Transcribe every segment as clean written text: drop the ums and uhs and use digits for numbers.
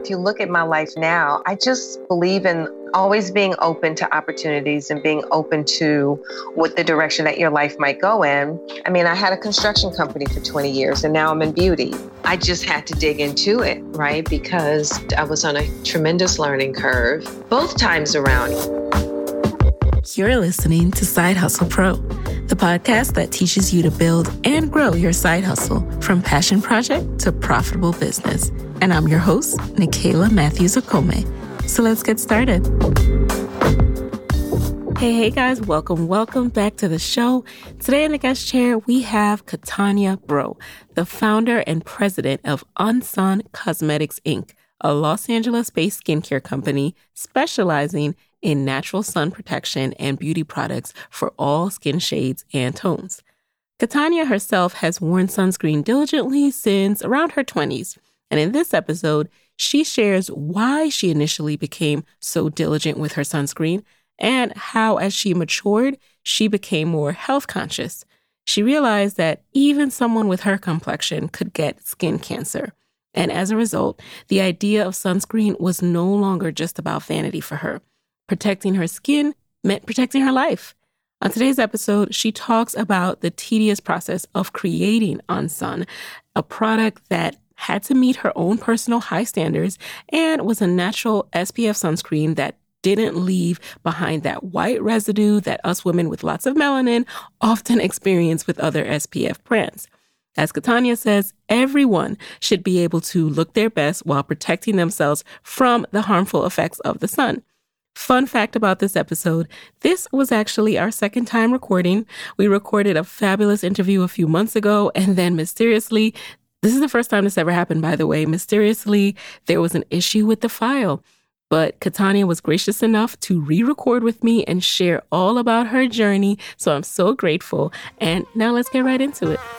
if you look at my life now, I just believe in always being open to opportunities and being open to what the direction that your life might go in. I mean, I had a construction company for 20 years and now I'm in beauty. I just had to dig into it, right? Because I was on a tremendous learning curve both times around. You're listening to Side Hustle Pro, the podcast that teaches you to build and grow your side hustle from passion project to profitable business. And I'm your host, Nicaila Matthews-Okome. So let's get started. Hey guys, welcome back to the show. Today in the guest chair, we have Katanya Breaux, the founder and president of Unsun Cosmetics, Inc., a Los Angeles-based skincare company specializing in natural sun protection and beauty products for all skin shades and tones. Katanya herself has worn sunscreen diligently since around her 20s. And in this episode, she shares why she initially became so diligent with her sunscreen and how, as she matured, she became more health conscious. She realized that even someone with her complexion could get skin cancer. And as a result, the idea of sunscreen was no longer just about vanity for her. Protecting her skin meant protecting her life. On today's episode, she talks about the tedious process of creating Unsun, a product that had to meet her own personal high standards and was a natural SPF sunscreen that didn't leave behind that white residue that us women with lots of melanin often experience with other SPF brands. As Katanya says, everyone should be able to look their best while protecting themselves from the harmful effects of the sun. Fun fact about this episode, this was actually our second time recording. We recorded a fabulous interview a few months ago, and then mysteriously, this is the first time this ever happened, by the way, mysteriously, there was an issue with the file. But Katanya was gracious enough to re-record with me and share all about her journey, so I'm so grateful. And now let's get right into it.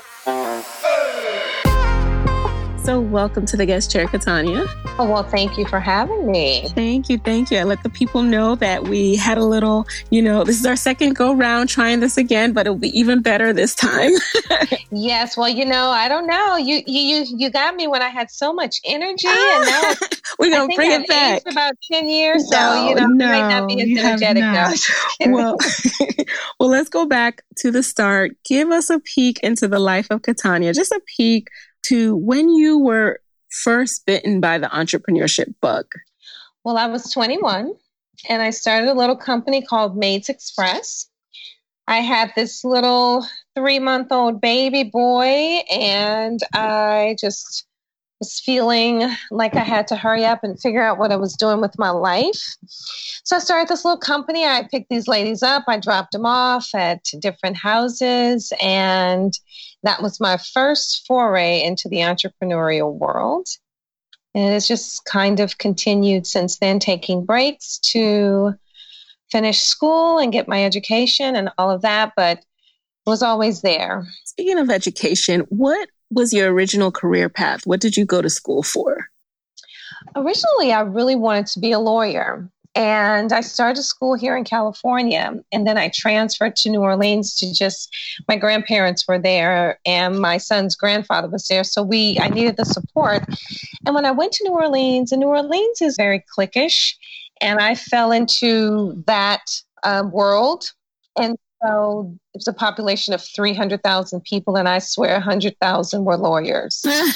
So welcome to the guest chair, Katanya. Oh, well, thank you for having me. Thank you. I let the people know that we had a little, this is our second go round trying this again, but it'll be even better this time. Yes. Well, I don't know. You got me when I had so much energy, and now we're going to bring it back. For about 10 years. So, I might not be as energetic now. Well, let's go back to the start. Give us a peek into the life of Katanya, just a peek to when you were first bitten by the entrepreneurship bug. Well, I was 21 and I started a little company called Maids Express. I had this little 3-month-old baby boy and I just was feeling like I had to hurry up and figure out what I was doing with my life. So I started this little company. I picked these ladies up. I dropped them off at different houses. And that was my first foray into the entrepreneurial world. And it's just kind of continued since then, taking breaks to finish school and get my education and all of that. But it was always there. Speaking of education, what was your original career path? What did you go to school for? Originally, I really wanted to be a lawyer. And I started school here in California. And then I transferred to New Orleans my grandparents were there and my son's grandfather was there. So I needed the support. And when I went to New Orleans, and New Orleans is very cliquish, and I fell into that world. And so it was a population of 300,000 people, and I swear 100,000 were lawyers.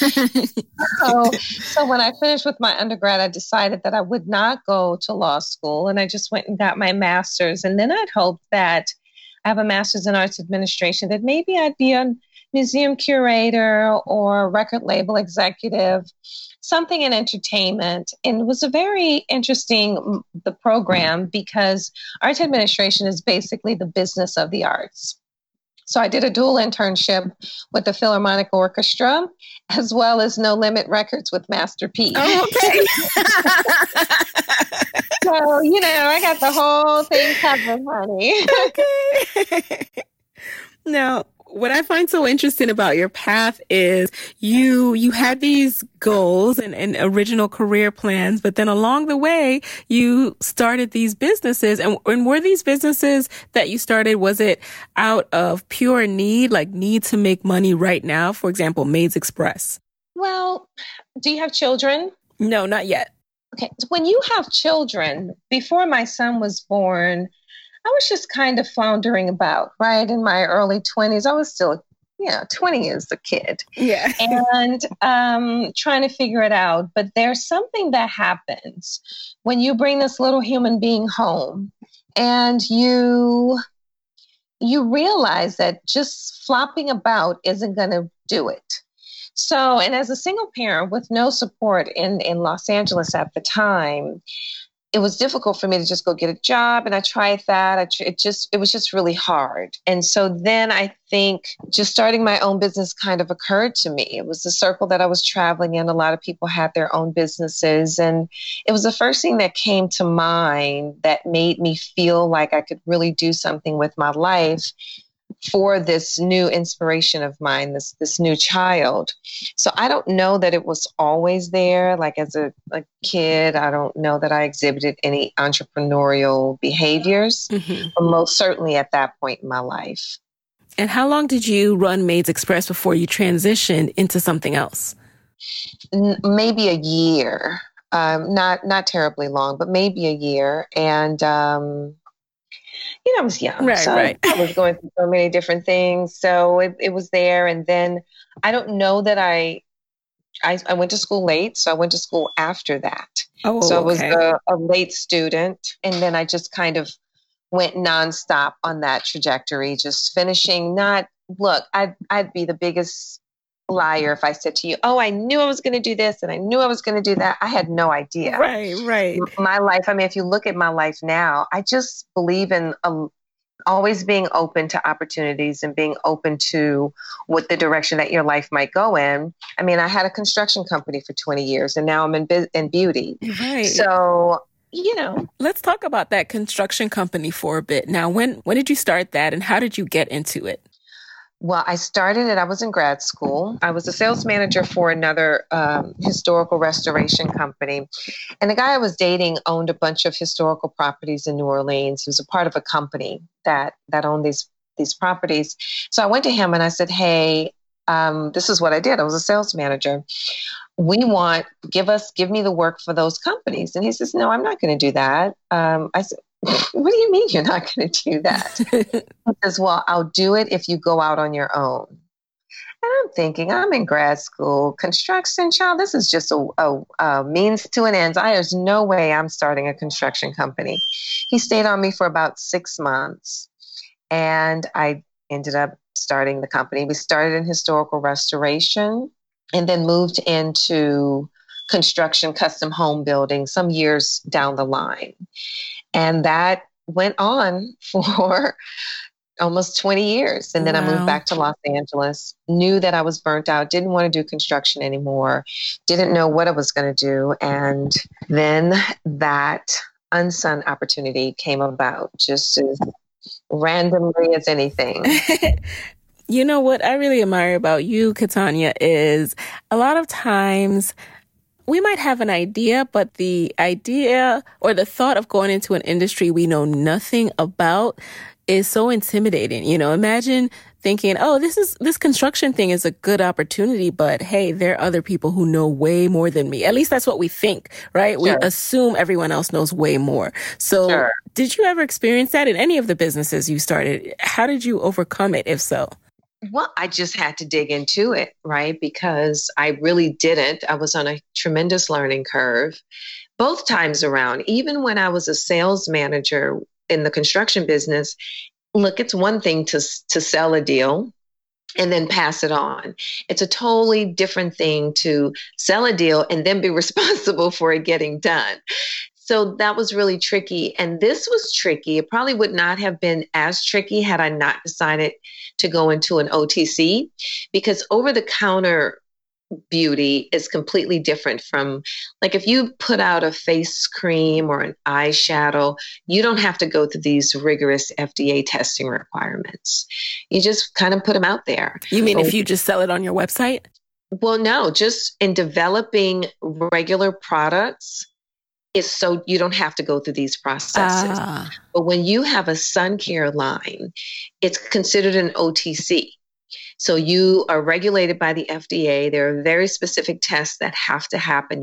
So when I finished with my undergrad, I decided that I would not go to law school, and I just went and got my master's. And then I'd hoped that I have a master's in arts administration, that maybe I'd be a museum curator or record label executive, something in entertainment. And it was a very interesting the program because arts administration is basically the business of the arts. So I did a dual internship with the Philharmonic Orchestra as well as No Limit Records with Master P. Oh, okay. So, I got the whole thing covered, honey. Okay. Now, what I find so interesting about your path is you had these goals and original career plans, but then along the way, you started these businesses. And were these businesses that you started, was it out of pure need, like need to make money right now? For example, Maids Express. Well, do you have children? No, not yet. Okay, so when you have children, before my son was born, I was just kind of floundering about, right? In my early 20s, I was still, 20 is a kid. Yeah. And trying to figure it out. But there's something that happens when you bring this little human being home and you realize that just flopping about isn't going to do it. So, and as a single parent with no support in Los Angeles at the time, it was difficult for me to just go get a job. And I tried that. It was just really hard. And so then I think just starting my own business kind of occurred to me. It was the circle that I was traveling in. A lot of people had their own businesses. And it was the first thing that came to mind that made me feel like I could really do something with my life for this new inspiration of mine, this new child. So I don't know that it was always there. Like as a kid, I don't know that I exhibited any entrepreneurial behaviors, but most certainly at that point in my life. And how long did you run Maids Express before you transitioned into something else? Maybe a year. Not terribly long, but maybe a year. And I was young. Right, so right. I was going through so many different things. So it was there. And then I don't know that I went to school late. So I went to school after that. Oh, so I was okay. a late student. And then I just kind of went nonstop on that trajectory, just finishing I'd be the biggest liar if I said to you, oh, I knew I was going to do this and I knew I was going to do that. I had no idea. Right. My life, if you look at my life now, I just believe in always being open to opportunities and being open to what the direction that your life might go in. I had a construction company for 20 years and now I'm in beauty. Right. So, Let's talk about that construction company for a bit. Now, when did you start that and how did you get into it? Well, I started it. I was in grad school. I was a sales manager for another historical restoration company. And the guy I was dating owned a bunch of historical properties in New Orleans. He was a part of a company that owned these properties. So I went to him and I said, hey, this is what I did. I was a sales manager. Give me the work for those companies. And he says, no, I'm not going to do that. I said, what do you mean you're not going to do that? He says, well, I'll do it if you go out on your own. And I'm thinking, I'm in grad school, construction, child, this is just a means to an end. There's no way I'm starting a construction company. He stayed on me for about 6 months and I ended up starting the company. We started in historical restoration and then moved into construction, custom home building some years down the line. And that went on for almost 20 years. And then I moved back to Los Angeles, knew that I was burnt out, didn't want to do construction anymore, didn't know what I was going to do. And then that Unsun opportunity came about just as randomly as anything. You know what I really admire about you, Catania, is a lot of times we might have an idea, but the idea or the thought of going into an industry we know nothing about is so intimidating. Imagine thinking, oh, this construction thing is a good opportunity, but hey, there are other people who know way more than me. At least that's what we think, right? Sure. We assume everyone else knows way more. So sure. Did you ever experience that in any of the businesses you started? How did you overcome it, if so? Well, I just had to dig into it, right? Because I really didn't. I was on a tremendous learning curve both times around. Even when I was a sales manager in the construction business, look, it's one thing to sell a deal and then pass it on. It's a totally different thing to sell a deal and then be responsible for it getting done. So that was really tricky. And this was tricky. It probably would not have been as tricky had I not decided to go into an OTC, because over-the-counter beauty is completely different from, like, if you put out a face cream or an eyeshadow, you don't have to go through these rigorous FDA testing requirements. You just kind of put them out there. You mean if you just sell it on your website? Well, no, just in developing regular products, is so you don't have to go through these processes. But when you have a sun care line, it's considered an OTC. So you are regulated by the FDA. There are very specific tests that have to happen.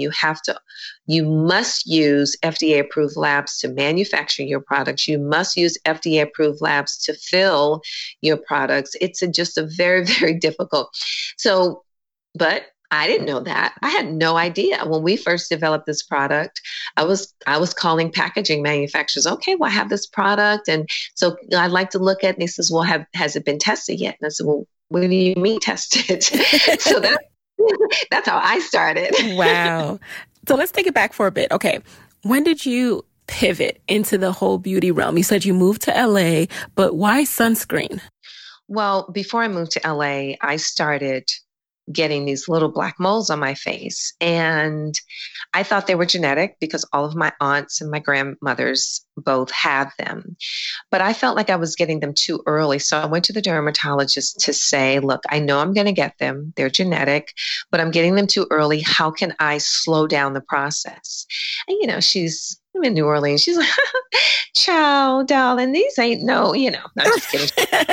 You must use FDA approved labs to manufacture your products. You must use FDA approved labs to fill your products. It's just a very, very difficult. So, but I didn't know that. I had no idea. When we first developed this product, I was calling packaging manufacturers. Okay, well, I have this product, and so I'd like to look at it. And he says, well, has it been tested yet? And I said, well, what do you mean tested? So that's how I started. Wow. So let's take it back for a bit. Okay. When did you pivot into the whole beauty realm? You said you moved to LA, but why sunscreen? Well, before I moved to LA, I started getting these little black moles on my face. And I thought they were genetic because all of my aunts and my grandmothers both had them. But I felt like I was getting them too early. So I went to the dermatologist to say, look, I know I'm going to get them. They're genetic, but I'm getting them too early. How can I slow down the process? And, I'm in New Orleans. She's like, child, darling, these ain't no, I'm just kidding.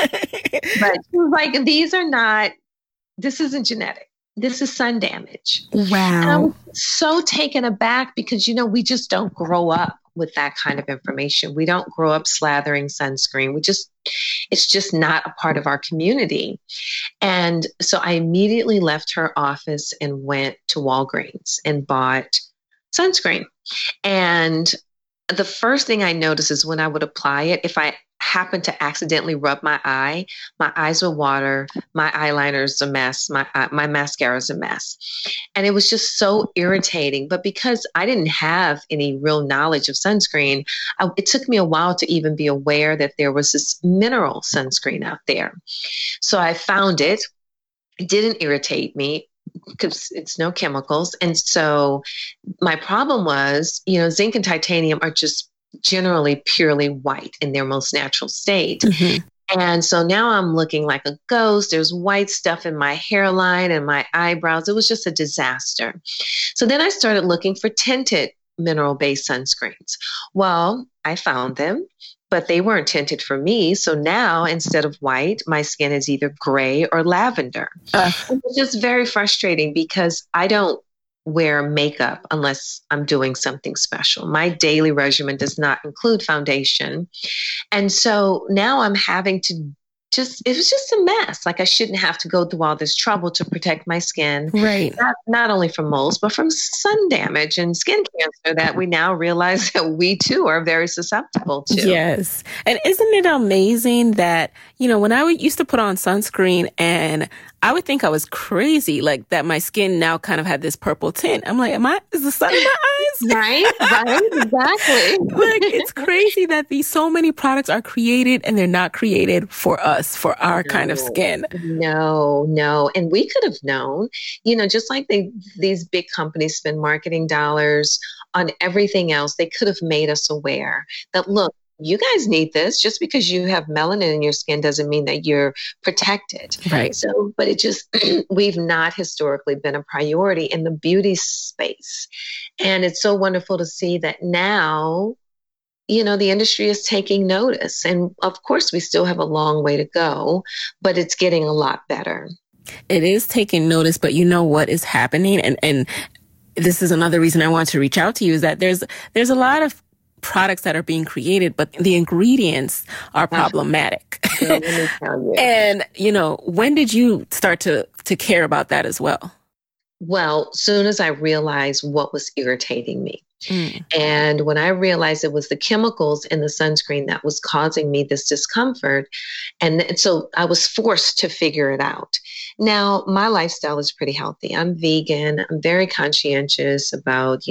But she was like, this isn't genetic. This is sun damage. Wow. And I was so taken aback because, we just don't grow up with that kind of information. We don't grow up slathering sunscreen. It's just not a part of our community. And so I immediately left her office and went to Walgreens and bought sunscreen. And the first thing I noticed is when I would apply it, if I happened to accidentally rub my eyes would water, my eyeliner's a mess, my mascara's a mess. And it was just so irritating. But because I didn't have any real knowledge of sunscreen, it took me a while to even be aware that there was this mineral sunscreen out there. So I found it. It didn't irritate me because it's no chemicals. And so my problem was, zinc and titanium are just generally purely white in their most natural state. Mm-hmm. And so now I'm looking like a ghost. There's white stuff in my hairline and my eyebrows. It was just a disaster. So then I started looking for tinted mineral-based sunscreens. Well, I found them, but they weren't tinted for me. So now instead of white, my skin is either gray or lavender. It's just very frustrating because I don't wear makeup unless I'm doing something special. My daily regimen does not include foundation. And so now I'm having to it was just a mess. Like I shouldn't have to go through all this trouble to protect my skin. Right. Not only from moles, but from sun damage and skin cancer that we now realize that we too are very susceptible to. Yes. And isn't it amazing that, when I used to put on sunscreen and I would think I was crazy, like that my skin now kind of had this purple tint. I'm like, is the sun in my eyes? Right, exactly. Like, it's crazy that so many products are created and they're not created for us, for our kind of skin. No. And we could have known, just like these big companies spend marketing dollars on everything else, they could have made us aware that, look, you guys need this. Just because you have melanin in your skin doesn't mean that you're protected. Right. So, but it just, we've not historically been a priority in the beauty space. And it's so wonderful to see that now, the industry is taking notice. And of course, we still have a long way to go, but it's getting a lot better. It is taking notice, but you know what is happening? And this is another reason I want to reach out to you is that there's a lot of products that are being created, but the ingredients are problematic. Let me tell you. And, when did you start to care about that as well? Well, soon as I realized what was irritating me. And when I realized it was the chemicals in the sunscreen that was causing me this discomfort. And so I was forced to figure it out. Now, my lifestyle is pretty healthy. I'm vegan. I'm very conscientious about,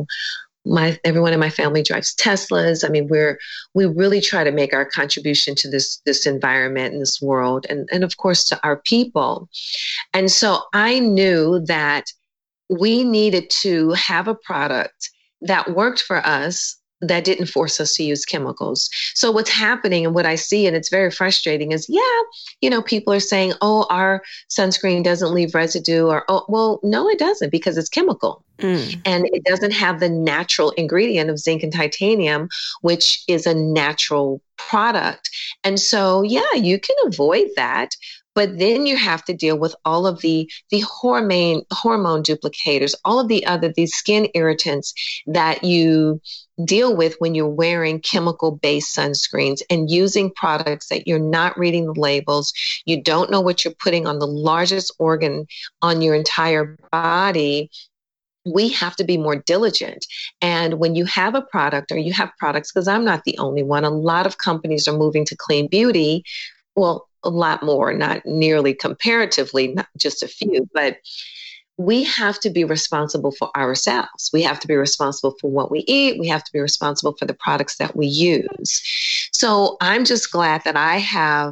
everyone in my family drives Teslas. I mean, we really try to make our contribution to this environment and this world and of course to our people. And so I knew that we needed to have a product that worked for us, that didn't force us to use chemicals. So what's happening and what I see, and it's very frustrating, is, people are saying, oh, our sunscreen doesn't leave residue, or, oh, well, no, it doesn't, because it's chemical. And it doesn't have the natural ingredient of zinc and titanium, which is a natural product. And so, you can avoid that. But then you have to deal with all of the hormone duplicators, all of these skin irritants that you deal with when you're wearing chemical-based sunscreens and using products that you're not reading the labels. You don't know what you're putting on the largest organ on your entire body. We have to be more diligent. And when you have a product or you have products, because I'm not the only one, a lot of companies are moving to clean beauty. Well, a lot more, not nearly comparatively, not just a few, but we have to be responsible for ourselves. We have to be responsible for what we eat. We have to be responsible for the products that we use. So I'm just glad that I have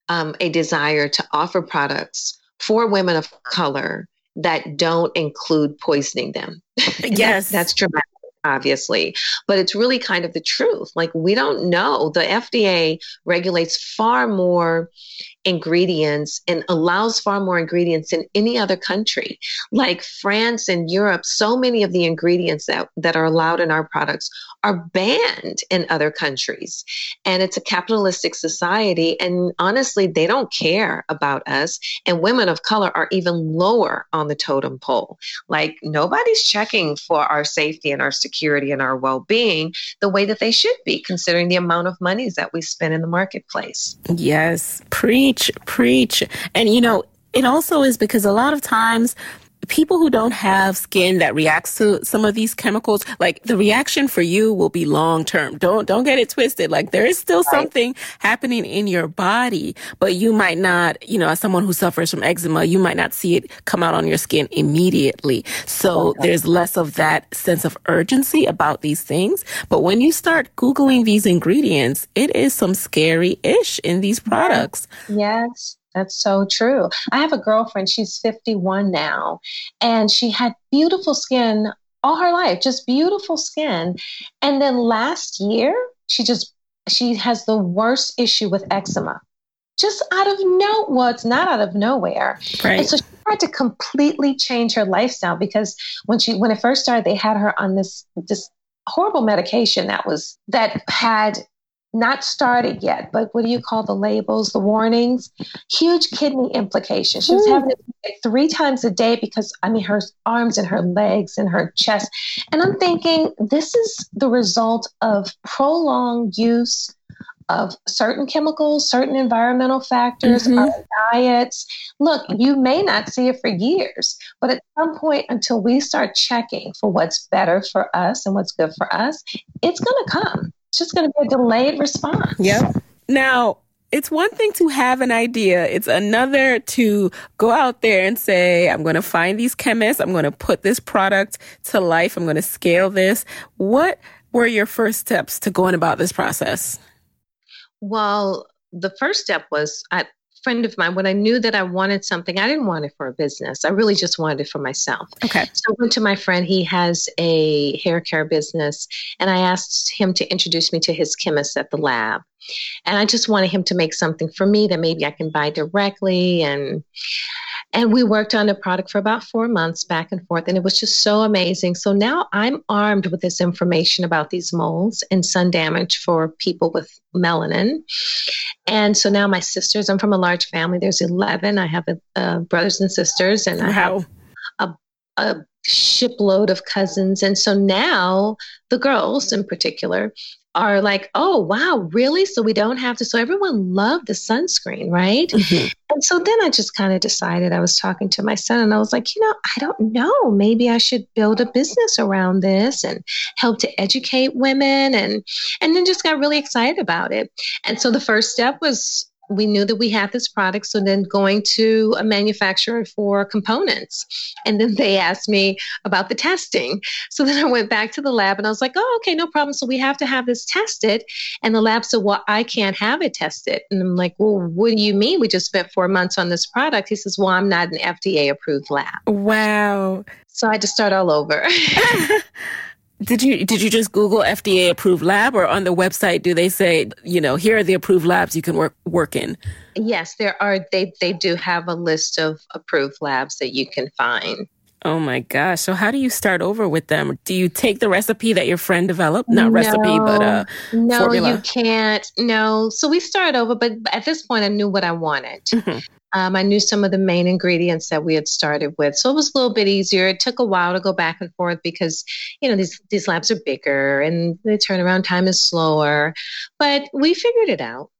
a desire to offer products for women of color that don't include poisoning them. Yes. That's dramatic, obviously, but it's really kind of the truth. Like, we don't know. The FDA regulates far more ingredients and allows far more ingredients than any other country. Like France and Europe, so many of the ingredients that are allowed in our products are banned in other countries. And it's a capitalistic society. And honestly, they don't care about us. And women of color are even lower on the totem pole. Like, nobody's checking for our safety and our security and our well-being the way that they should be, considering the amount of monies that we spend in the marketplace. Yes. Preach. And, it also is because a lot of times people who don't have skin that reacts to some of these chemicals, like, the reaction for you will be long term. Don't get it twisted. Like, there is still something happening in your body, but you might not, as someone who suffers from eczema, you might not see it come out on your skin immediately. So there's less of that sense of urgency about these things. But when you start Googling these ingredients, it is some scary-ish in these products. Yes. That's so true. I have a girlfriend, she's 51 now, and she had beautiful skin all her life, just beautiful skin. And then last year, she has the worst issue with eczema. Just it's not out of nowhere. Right. And so she had to completely change her lifestyle, because when it first started, they had her on this horrible medication that had not started yet, but what do you call the labels, the warnings? Huge kidney implications. She was having it 3 times a day because, her arms and her legs and her chest. And I'm thinking, this is the result of prolonged use of certain chemicals, certain environmental factors, our diets. Look, you may not see it for years, but at some point, until we start checking for what's better for us and what's good for us, it's going to come. It's just going to be a delayed response. Yep. Now, it's one thing to have an idea. It's another to go out there and say, I'm going to find these chemists. I'm going to put this product to life. I'm going to scale this. What were your first steps to going about this process? Well, the first step was a friend of mine. When I knew that I wanted something, I didn't want it for a business. I really just wanted it for myself. Okay. So I went to my friend. He has a hair care business, and I asked him to introduce me to his chemist at the lab. And I just wanted him to make something for me that maybe I can buy directly. And we worked on the product for about 4 months back and forth, and it was just so amazing. So now I'm armed with this information about these moles and sun damage for people with melanin. And so now my sisters, I'm from a large family. There's 11. I have brothers and sisters, and I have a shipload of cousins. And so now the girls in particular are like, oh, wow, really? So we don't have to. So everyone loved the sunscreen, right? Mm-hmm. And so then I just kind of decided, I was talking to my son, and I was like, I don't know. Maybe I should build a business around this and help to educate women, and then just got really excited about it. And so the first step was, we knew that we had this product. So then going to a manufacturer for components. And then they asked me about the testing. So then I went back to the lab and I was like, oh, okay, no problem. So we have to have this tested. And the lab said, well, I can't have it tested. And I'm like, well, what do you mean? We just spent 4 months on this product. He says, well, I'm not an FDA approved lab. Wow. So I had to start all over. Did you just Google FDA approved lab, or on the website do they say, here are the approved labs you can work in? Yes, there are. They do have a list of approved labs that you can find. Oh my gosh. So how do you start over with them? Do you take the recipe that your friend developed? Not recipe, but no, formula? You can't. No. So we started over, but at this point I knew what I wanted. Mm-hmm. I knew some of the main ingredients that we had started with. So it was a little bit easier. It took a while to go back and forth because, these labs are bigger and the turnaround time is slower. But we figured it out.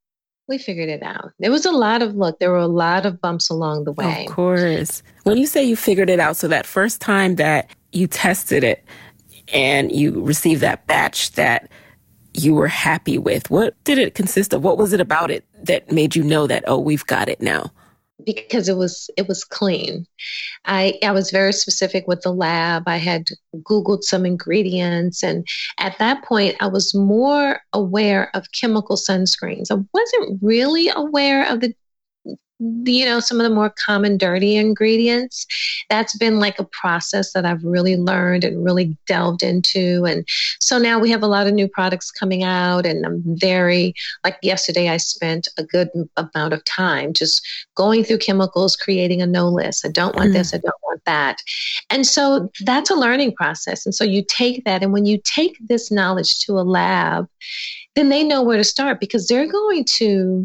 There was there were a lot of bumps along the way. Of course. When you say you figured it out, so that first time that you tested it and you received that batch that you were happy with, what did it consist of? What was it about it that made you know that, oh, we've got it now? Because it was clean. I was very specific with the lab. I had Googled some ingredients, and at that point I was more aware of chemical sunscreens. I wasn't really aware of some of the more common dirty ingredients. That's been like a process that I've really learned and really delved into. And so now we have a lot of new products coming out, and I'm like yesterday, I spent a good amount of time just going through chemicals, creating a no list. I don't want this, I don't want that. And so that's a learning process. And so you take that, and when you take this knowledge to a lab, then they know where to start, because they're going to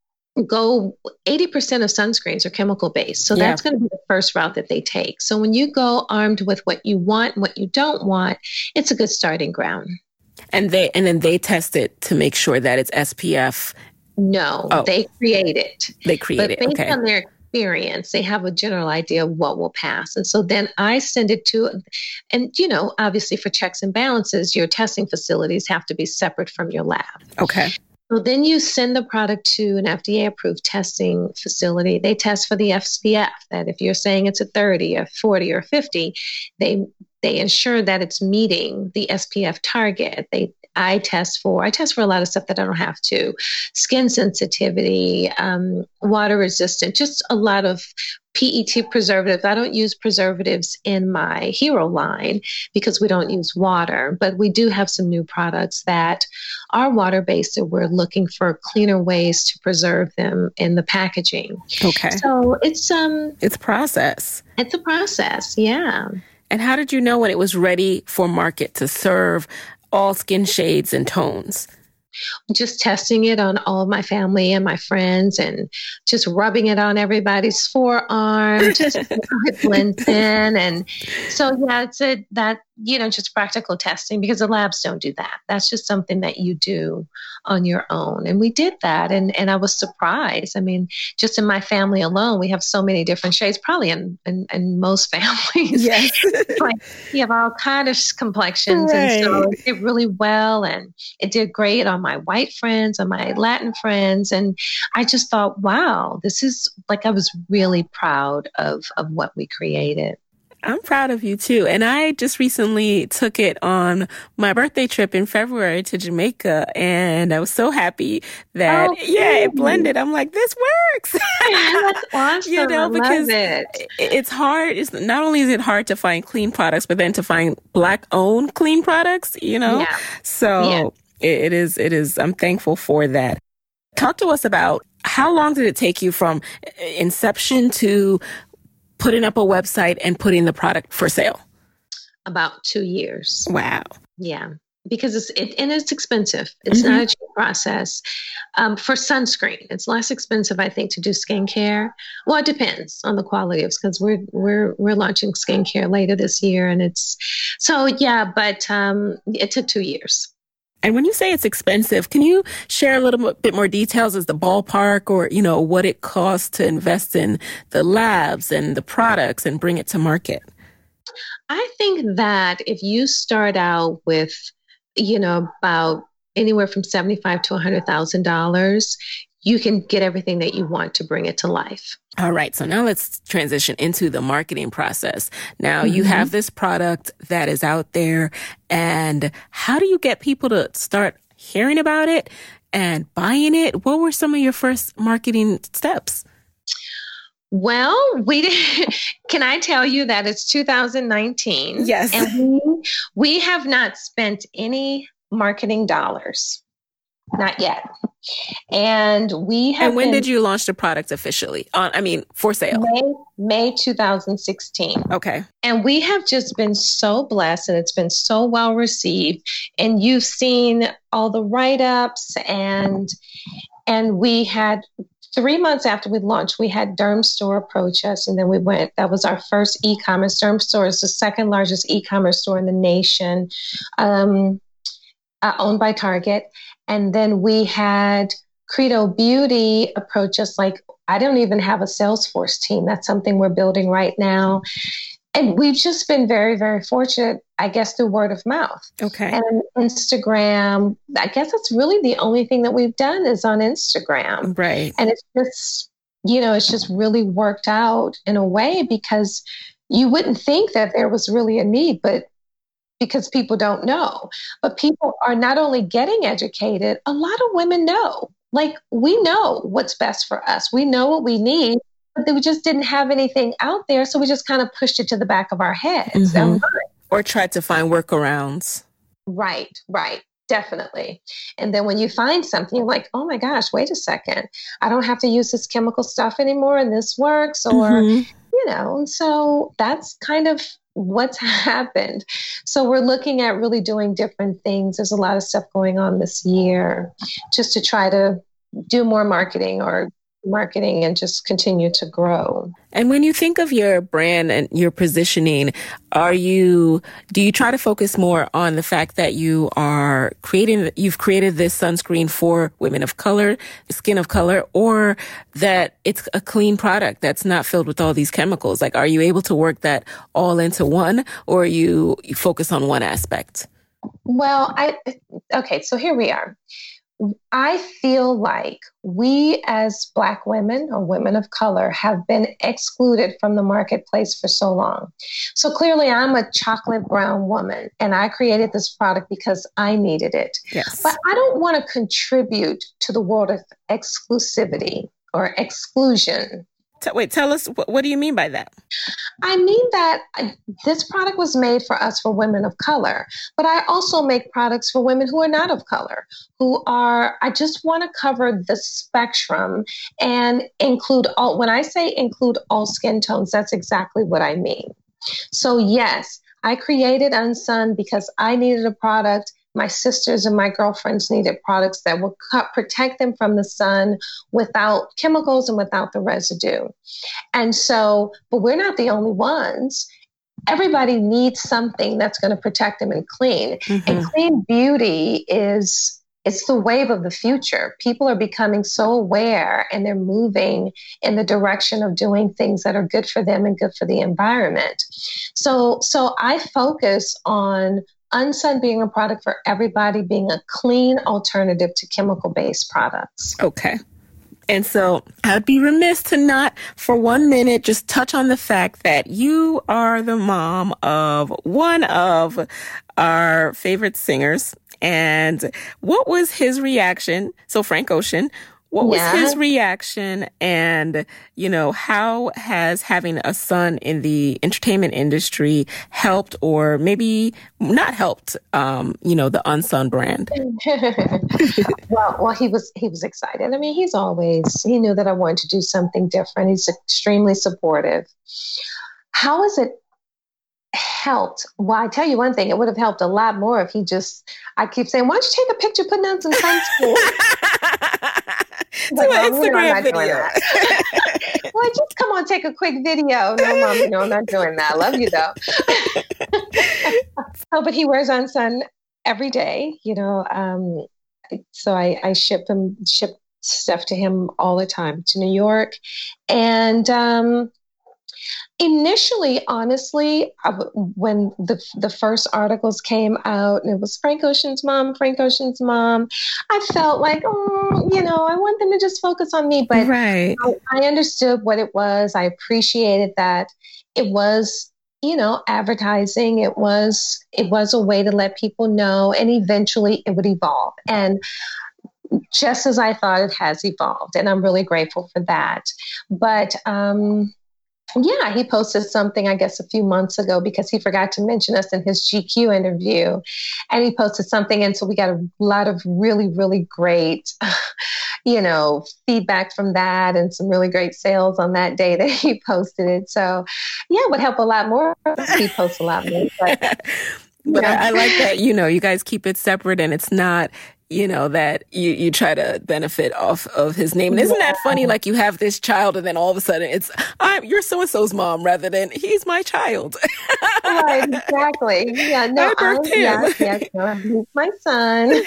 go 80% of sunscreens are chemical based. So that's going to be the first route that they take. So when you go armed with what you want and what you don't want, it's a good starting ground. And then they test it to make sure that it's SPF. No, they create it. But based on their experience, they have a general idea of what will pass. And so then I send it to, and obviously for checks and balances, your testing facilities have to be separate from your lab. Okay. So then you send the product to an FDA-approved testing facility. They test for the SPF, that if you're saying it's a 30 or 40 or 50, they ensure that it's meeting the SPF target. I test for a lot of stuff that I don't have to. Skin sensitivity, water resistant, just a lot of PET preservatives. I don't use preservatives in my Hero line because we don't use water, but we do have some new products that are water-based, and we're looking for cleaner ways to preserve them in the packaging. Okay. So it's a process. It's a process, yeah. And how did you know when it was ready for market to serve all skin shades and tones? Just testing it on all of my family and my friends, and just rubbing it on everybody's forearm, just it blends in. And so, it's just practical testing, because the labs don't do that. That's just something that you do on your own. And we did that. And I was surprised. I mean, just in my family alone, we have so many different shades, probably in most families. Yes. Like, you have all kinds of complexions. Right. And so it did really well. And it did great on my white friends, on my Latin friends. And I just thought, wow, this is I was really proud of what we created. I'm proud of you too. And I just recently took it on my birthday trip in February to Jamaica. And I was so happy that, it blended. I'm like, this works. That's awesome. Because it's hard. It's not only is it hard to find clean products, but then to find Black owned clean products, Yeah. So it is. I'm thankful for that. Talk to us about how long did it take you from inception to putting up a website and putting the product for sale? About 2 years. Wow. Yeah. Because it's expensive. It's not a cheap process. For sunscreen, it's less expensive, I think, to do skincare. Well, it depends on the quality of, because we're launching skincare later this year, and it took 2 years. And when you say it's expensive, can you share a little bit more details as the ballpark, or, what it costs to invest in the labs and the products and bring it to market? I think that if you start out with, about anywhere from $75,000 to $100,000, you can get everything that you want to bring it to life. All right. So now let's transition into the marketing process. Now you have this product that is out there, and how do you get people to start hearing about it and buying it? What were some of your first marketing steps? Well, can I tell you that it's 2019? Yes. And we have not spent any marketing dollars. Not yet. And we have. And when did you launch the product officially? For sale? May 2016. Okay. And we have just been so blessed, and it's been so well received. And you've seen all the write-ups, and we had 3 months after we launched, we had Dermstore approach us, and then we went. That was our first e-commerce. Dermstore is the second largest e-commerce store in the nation, owned by Target. And then we had Credo Beauty approach us. Like, I don't even have a Salesforce team. That's something we're building right now. And we've just been very, very fortunate, I guess, through word of mouth. Okay. And Instagram, I guess that's really the only thing that we've done is on Instagram. Right. And it's just, it's just really worked out in a way because you wouldn't think that there was really a need, but because people don't know. But people are not only getting educated, a lot of women know. Like, we know what's best for us. We know what we need. But we just didn't have anything out there. So we just kind of pushed it to the back of our heads. Or tried to find workarounds. Right. Definitely. And then when you find something, you're like, oh my gosh, wait a second. I don't have to use this chemical stuff anymore and this works. Or, so that's kind of what's happened. So we're looking at really doing different things. There's a lot of stuff going on this year just to try to do more marketing and just continue to grow. And when you think of your brand and your positioning, do you try to focus more on the fact that you've created this sunscreen for women of color, skin of color, or that it's a clean product that's not filled with all these chemicals? Like, are you able to work that all into one, or you focus on one aspect? Well, so here we are. I feel like we as Black women or women of color have been excluded from the marketplace for so long. So clearly I'm a chocolate brown woman and I created this product because I needed it. Yes. But I don't want to contribute to the world of exclusivity or exclusion. Wait, tell us, what do you mean by that? I mean that this product was made for us, for women of color, but I also make products for women who are not of color, I just want to cover the spectrum and include when I say include all skin tones, that's exactly what I mean. So yes, I created Unsun because I needed a product. My sisters and my girlfriends needed products that would protect them from the sun without chemicals and without the residue. And so, but we're not the only ones. Everybody needs something that's going to protect them and clean. Mm-hmm. And clean beauty it's the wave of the future. People are becoming so aware and they're moving in the direction of doing things that are good for them and good for the environment. So I focus on Unsun being a product for everybody, being a clean alternative to chemical-based products. Okay. And so I'd be remiss to not, for 1 minute, just touch on the fact that you are the mom of one of our favorite singers. And what was his reaction? So Frank Ocean, what was his reaction? And, how has having a son in the entertainment industry helped or maybe not helped, the Unsun brand? Well, he was excited. I mean, he knew that I wanted to do something different. He's extremely supportive. How has it helped? Well, I tell you one thing, it would have helped a lot more if I keep saying, why don't you take a picture putting on some sunscreen? To an Instagram video. Well, just come on, take a quick video. No, Mom, no, I'm not doing that. I love you, though. But he wears Unsun every day, so I ship stuff to him all the time to New York. And initially, honestly, when the first articles came out and it was Frank Ocean's mom, I felt like, I want them to just focus on me. But right. I understood what it was. I appreciated that it was, advertising. It was a way to let people know, and eventually it would evolve. And just as I thought, it has evolved, and I'm really grateful for that. But he posted something, I guess, a few months ago because he forgot to mention us in his GQ interview. And he posted something. And so we got a lot of really, really great, feedback from that and some really great sales on that day that he posted it. So, it would help a lot more if he posts a lot more. But I like that, you guys keep it separate and it's not that you try to benefit off of his name. And isn't that funny? Like you have this child and then all of a sudden it's, you're so-and-so's mom rather than he's my child. Right, exactly. Yeah, no, I birthed him. Yes, no, he's my son.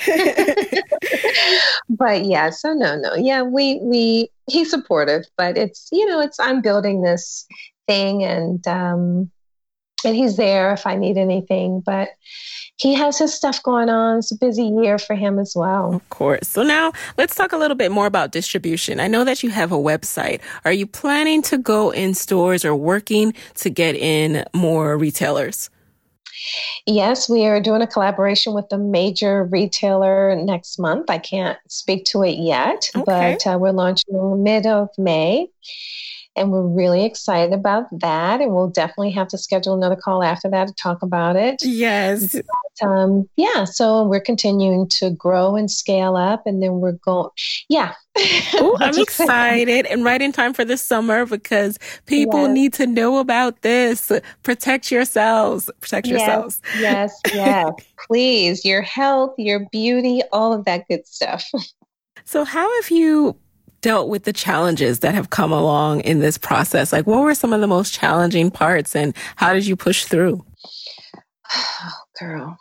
But yeah, so no. Yeah, he's supportive, but it's, I'm building this thing and he's there if I need anything, but he has his stuff going on. It's a busy year for him as well. Of course. So now let's talk a little bit more about distribution. I know that you have a website. Are you planning to go in stores or working to get in more retailers? Yes, we are doing a collaboration with a major retailer next month. I can't speak to it yet, Okay. but we're launching in the mid of May. And we're really excited about that. And we'll definitely have to schedule another call after that to talk about it. Yes. But, so we're continuing to grow and scale up. And then we're going, yeah. Ooh, I'm excited and right in time for the summer because people need to know about this. Protect yourselves. Yes. Please. Your health, your beauty, all of that good stuff. So how have you dealt with the challenges that have come along in this process? Like, what were some of the most challenging parts and how did you push through? Oh, girl.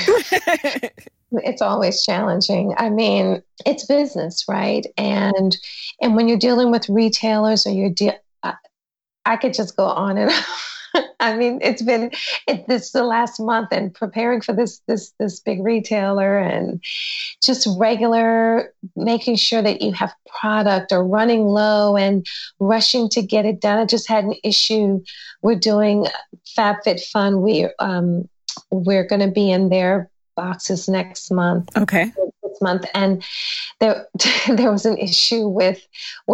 It's always challenging. I mean, it's business, right? And when you're dealing with retailers or I could just go on and on. I mean, this is the last month and preparing for this big retailer and just regular making sure that you have product or running low and rushing to get it done. I just had an issue. We're doing FabFitFun. We're going to be in their boxes next month. Okay. This month, and there was an issue with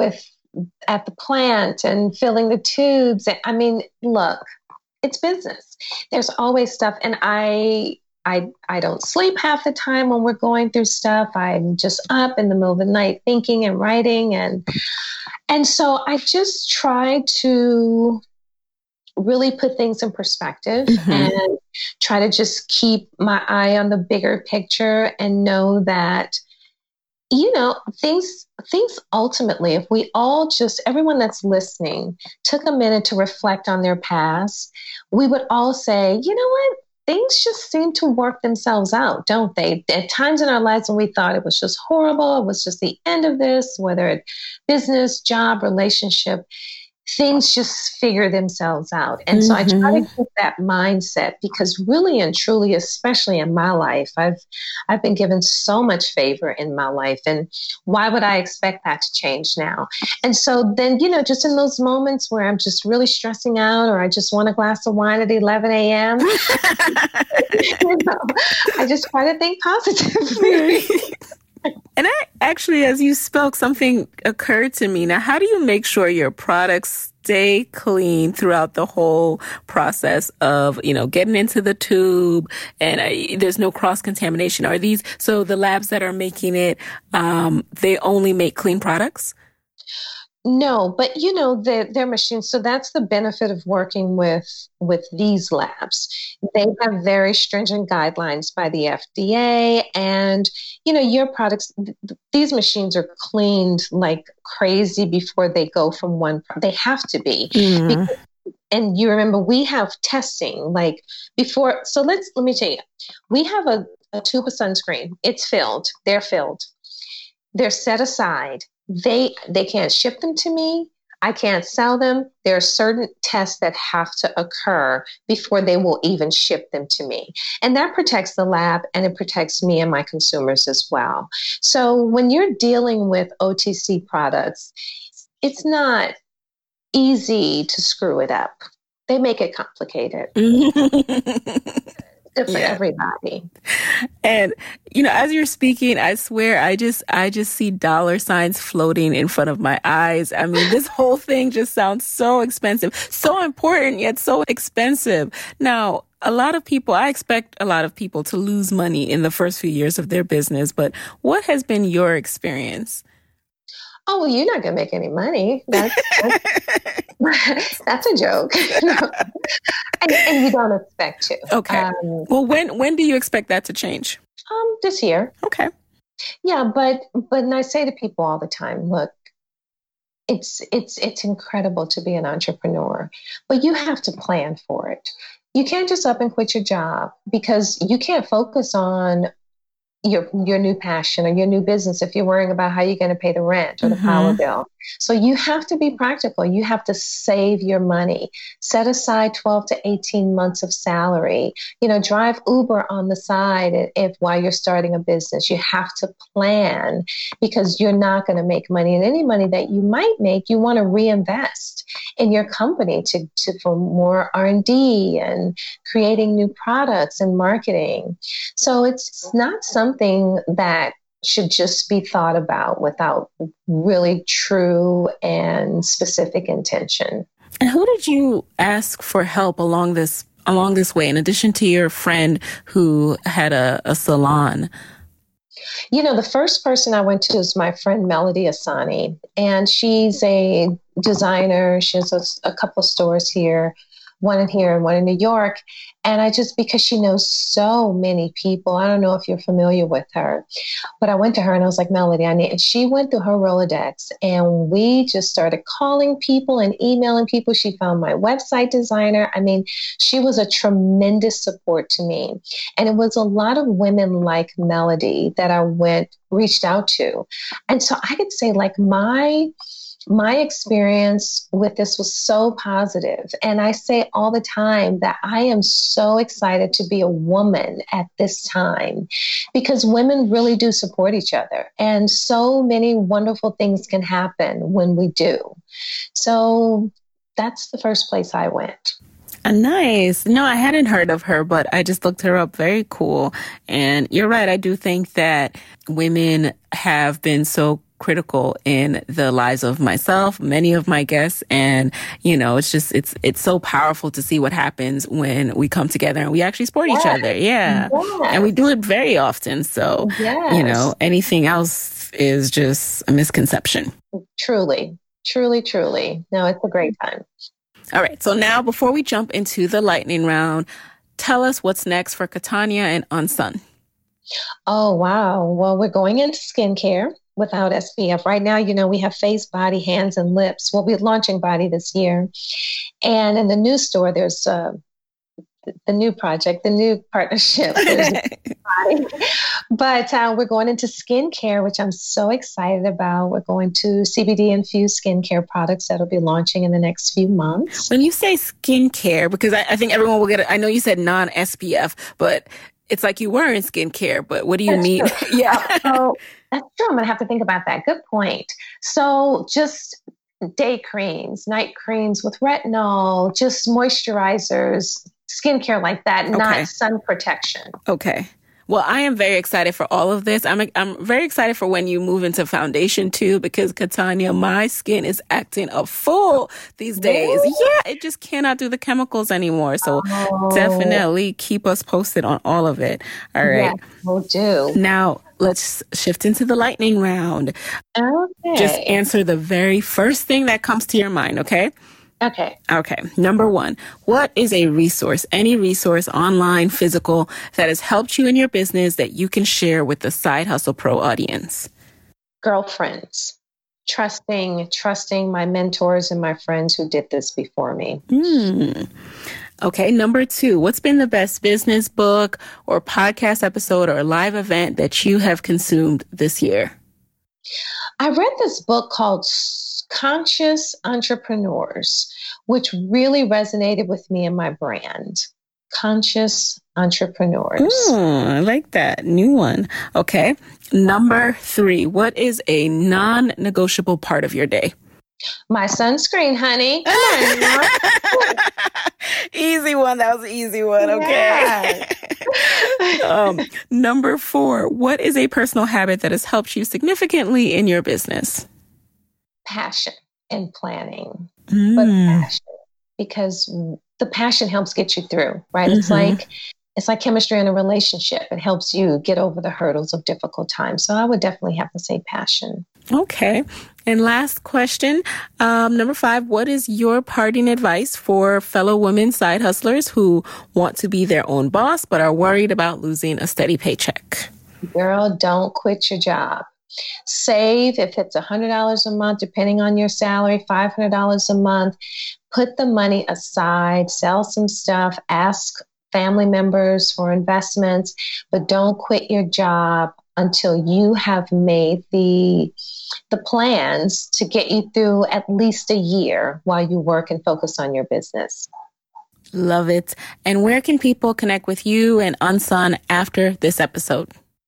at the plant and filling the tubes. I mean, look, it's business. There's always stuff. And I don't sleep half the time when we're going through stuff. I'm just up in the middle of the night thinking and writing. And so I just try to really put things in perspective and try to just keep my eye on the bigger picture and know that things ultimately, if we all everyone that's listening took a minute to reflect on their past, we would all say, you know what? Things just seem to work themselves out, don't they? At times in our lives when we thought it was just horrible, it was just the end of this, whether it's business, job, relationship, things just figure themselves out. And so I try to keep that mindset because really and truly, especially in my life, I've been given so much favor in my life. And why would I expect that to change now? And so then, just in those moments where I'm just really stressing out or I just want a glass of wine at 11 a.m., I just try to think positively. And as you spoke, something occurred to me. Now, how do you make sure your products stay clean throughout the whole process of, getting into the tube and there's no cross-contamination? So the labs that are making it, they only make clean products? No, but they're machines. So that's the benefit of working with these labs. They have very stringent guidelines by the FDA, and your products. These machines are cleaned like crazy before they go from one. They have to be. Because, and you remember we have testing like before. So let me tell you, we have a tube of sunscreen. It's filled. They're filled. They're set aside. They can't ship them to me. I can't sell them. There are certain tests that have to occur before they will even ship them to me. And that protects the lab and it protects me and my consumers as well. So when you're dealing with OTC products, it's not easy to screw it up. They make it complicated. Good for everybody. And, as you're speaking, I swear, I just see dollar signs floating in front of my eyes. I mean, this whole thing just sounds so expensive, so important, yet so expensive. Now, I expect a lot of people to lose money in the first few years of their business, but what has been your experience? Oh, well, you're not going to make any money. That's a joke. and you don't expect to. Okay. Well, when do you expect that to change? This year. Okay. Yeah, but and I say to people all the time, look, it's incredible to be an entrepreneur, but you have to plan for it. You can't just up and quit your job because you can't focus on your new passion or your new business if you're worrying about how you're going to pay the rent or the power bill. So you have to be practical. You have to save your money. Set aside 12 to 18 months of salary. Drive Uber on the side if while you're starting a business. You have to plan because you're not going to make money. And any money that you might make, you want to reinvest in your company for more R&D and creating new products and marketing. So it's not something that should just be thought about without really true and specific intention. And who did you ask for help along this way, in addition to your friend who had a salon? The first person I went to is my friend Melody Asani, and she's a designer. She has a couple of stores here, one in here and one in New York. And because she knows so many people, I don't know if you're familiar with her, but I went to her and I was like, Melody, and she went through her Rolodex and we just started calling people and emailing people. She found my website designer. I mean, she was a tremendous support to me. And it was a lot of women like Melody that I reached out to. And so I could say like my experience with this was so positive. And I say all the time that I am so excited to be a woman at this time because women really do support each other. And so many wonderful things can happen when we do. So that's the first place I went. Nice. No, I hadn't heard of her, but I just looked her up. Very cool. And you're right. I do think that women have been so critical in the lives of myself, many of my guests. And, it's so powerful to see what happens when we come together and we actually support each other. Yeah. Yes. And we do it very often. So, anything else is just a misconception. Truly, truly, truly. No, it's a great time. All right. So now before we jump into the lightning round, tell us what's next for Katanya and Unsun. Oh, wow. Well, we're going into skincare without SPF. Right now, we have face, body, hands, and lips. We'll be launching body this year. And in the new store, there's the new project, the new partnership. But we're going into skincare, which I'm so excited about. We're going to CBD-infused skincare products that'll be launching in the next few months. When you say skincare, because I think everyone will get it. I know you said non-SPF, but it's like you were in skincare, but what do you mean? Yeah. So that's true. I'm going to have to think about that. Good point. So just day creams, night creams with retinol, just moisturizers, skincare like that, not sun protection. Okay. Well, I am very excited for all of this. I'm very excited for when you move into foundation too, because Katanya, my skin is acting a fool these days. Really? Yeah, it just cannot do the chemicals anymore. So definitely keep us posted on all of it. All right. Yeah, we'll do. Now, let's shift into the lightning round. Okay. Just answer the very first thing that comes to your mind, okay? Okay. Number 1, what is a resource, any resource, online, physical, that has helped you in your business that you can share with the Side Hustle Pro audience? Girlfriends. Trusting my mentors and my friends who did this before me. Okay. Number 2, what's been the best business book or podcast episode or live event that you have consumed this year? I read this book called Conscious Entrepreneurs, which really resonated with me and my brand. Conscious Entrepreneurs. I like that. New one. Okay. Number 3, what is a non-negotiable part of your day? My sunscreen, honey. Come on. Easy one. That was an easy one. Okay. Yeah. Number 4, what is a personal habit that has helped you significantly in your business? Passion and planning, but passion, because the passion helps get you through, right? It's like chemistry in a relationship. It helps you get over the hurdles of difficult times. So I would definitely have to say passion. Okay. And last question, number 5, what is your parting advice for fellow women side hustlers who want to be their own boss but are worried about losing a steady paycheck? Girl, don't quit your job. Save, if it's $100 a month, depending on your salary, $500 a month. Put the money aside, sell some stuff, ask family members for investments, but don't quit your job until you have made the plans to get you through at least a year while you work and focus on your business. Love it. And where can people connect with you and Unsun after this episode?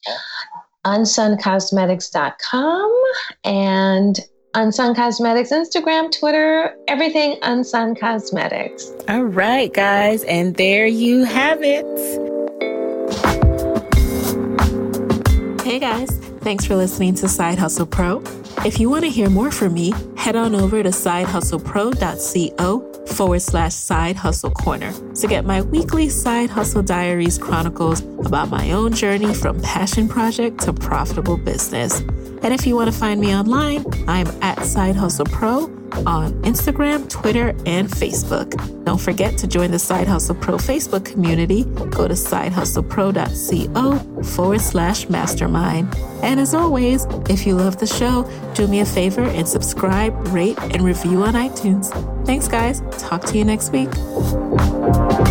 UnsunCosmetics.com and Unsun Cosmetics, Instagram, Twitter, everything Unsun Cosmetics. All right, guys. And there you have it. Hey, guys. Thanks for listening to Side Hustle Pro. If you want to hear more from me, head on over to sidehustlepro.co/Side Hustle Corner to get my weekly Side Hustle Diaries chronicles about my own journey from passion project to profitable business. And if you want to find me online, I'm at Side Hustle Pro on Instagram, Twitter, and Facebook. Don't forget to join the Side Hustle Pro Facebook community. Go to sidehustlepro.co/mastermind. And as always, if you love the show, do me a favor and subscribe, rate, and review on iTunes. Thanks, guys. Talk to you next week.